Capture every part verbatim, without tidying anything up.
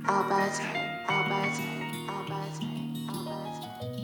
Albert, Albert, Albert, Albert.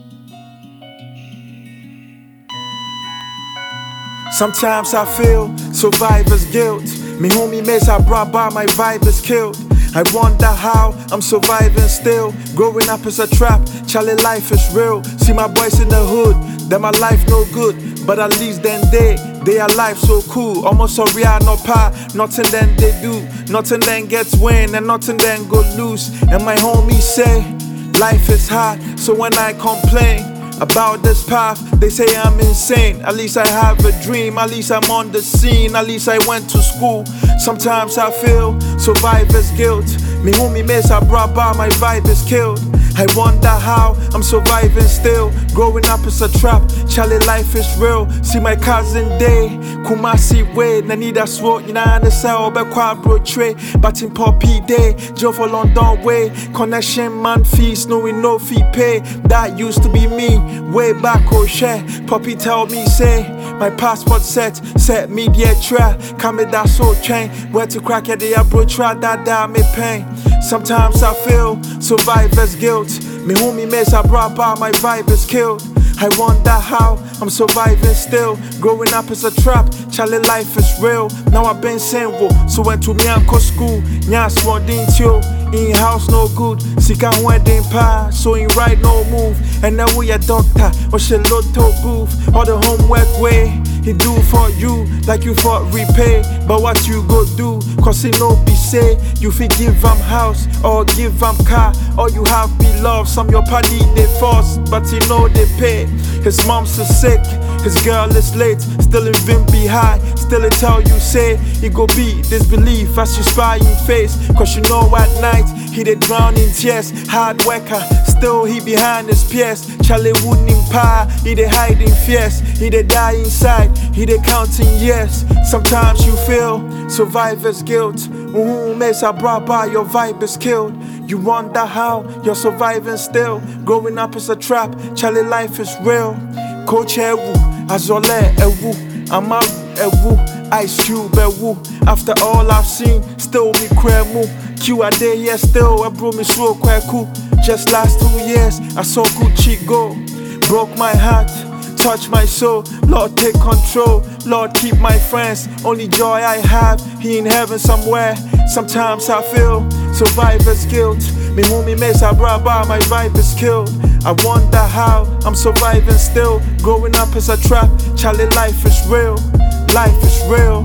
Sometimes I feel survivor's guilt. Me homie mates I brought by, my vibe is killed. I wonder how I'm surviving still. Growing up is a trap, Charlie life is real. See my boys in the hood, then my life no good. But at least then they, they are life so cool. Almost so real, no power, nothing then they do. Nothing then gets win and nothing then go lose. And my homies say, life is hard, so when I complain about this path, they say I'm insane. At least I have a dream, at least I'm on the scene, at least I went to school. Sometimes I feel survivor's guilt. Me homie mates I brought by, my vibe is killed. I wonder how I'm surviving still. Growing up is a trap, Charlie life is real. See my cousin Day, Kumasi way, Nanida sword, you know I understand about quadro tray. But in Poppy Day, Joe for London way. Connection man fees, knowing no fee pay. That used to be me, way back oh share. Poppy tell me say, my passport set, set media try. Come that so chain, where to crack at the abro try that that me pain. Sometimes I feel survivor's guilt. Me homie mates I brought by, my vibe is killed. I wonder how I'm surviving still. Growing up is a trap, Charlie life is real. Now I've been single, so went to me uncle school. Nya small tio, in house no good. Sika wedding pa, so in right no move. And now we a doctor, or she lotto booth. All the homework way, he do for you, like you for repay. But what you go do, cause he no be say. You fi give am house, or give am car. Or you have be love, some your party they force, but he know they pay. His mom's so sick, his girl is late. Still in Vimby high, still it tell you say he go be disbelief as you spy in face. Cause you know at night, he dey drown in tears. Hard worker, still he behind his peers. Charlie wouldn't empire, he dey hide in fears. He dey die inside, he dey counting years. Sometimes you feel survivor's guilt. Ooh, mates I brought by, your vibe is killed. You wonder how you're surviving still. Growing up is a trap, Charlie life is real. Coach Ewu, Azole Ewu, Amaru Ewu, Ice Cube Ewu. After all I've seen, still me kremu. Q a day here still, I brought me so kweku. Just last two years, I saw Gucci go. Broke my heart, touch my soul. Lord take control, Lord keep my friends. Only joy I have, he in heaven somewhere. Sometimes I feel survivor's guilt. Me homie mates I brought by, my vibe is killed. I wonder how I'm surviving still. Growing up is a trap, Charlie life is real. Life is real.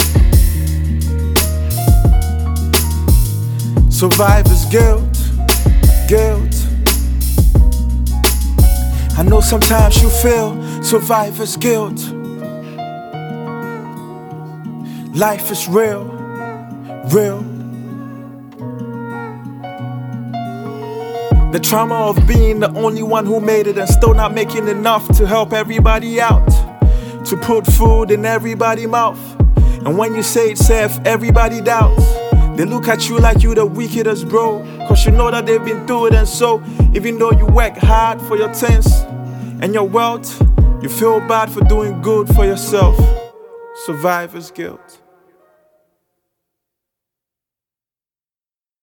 Survivor's guilt, guilt. I know sometimes you feel survivor's guilt. Life is real, real. The trauma of being the only one who made it and still not making enough to help everybody out, to put food in everybody's mouth. And when you say it safe, everybody doubts. They look at you like you the wickedest bro, cause you know that they've been through it. And so even though you work hard for your things and your wealth, you feel bad for doing good for yourself. Survivor's guilt.